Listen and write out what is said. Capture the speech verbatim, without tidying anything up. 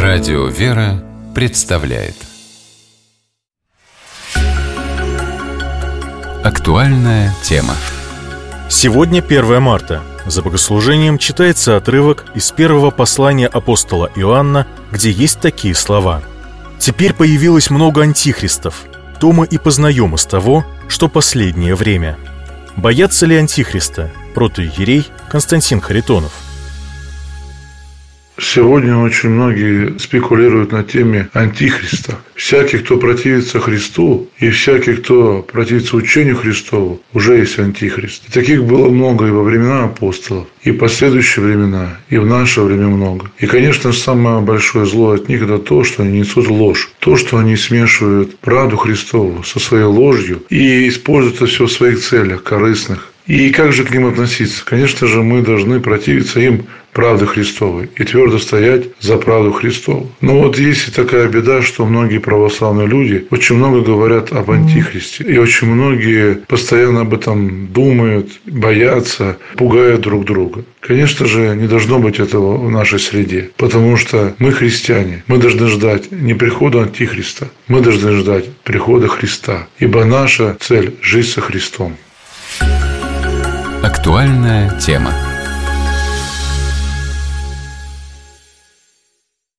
Радио «Вера» представляет актуальная тема. Сегодня первое марта. За богослужением читается отрывок из первого послания апостола Иоанна, где есть такие слова: «Теперь появилось много антихристов, то мы и познаем из того, что последнее время». Боятся ли антихриста? Протоиерей Константин Харитонов. Сегодня очень многие спекулируют на теме антихриста. Всякий, кто противится Христу, и всякий, кто противится учению Христову, уже есть антихрист. И таких было много и во времена апостолов, и в последующие времена, и в наше время много. И, конечно, самое большое зло от них – это то, что они несут ложь. То, что они смешивают правду Христову со своей ложью и используют это все в своих целях корыстных. И как же к ним относиться? Конечно же, мы должны противиться им правды Христовой и твердо стоять за правду Христову. Но вот есть и такая беда, что многие православные люди очень много говорят об антихристе. И очень многие постоянно об этом думают, боятся, пугают друг друга. Конечно же, не должно быть этого в нашей среде, потому что мы христиане. Мы должны ждать не прихода антихриста, мы должны ждать прихода Христа. Ибо наша цель – жить со Христом. Актуальная тема.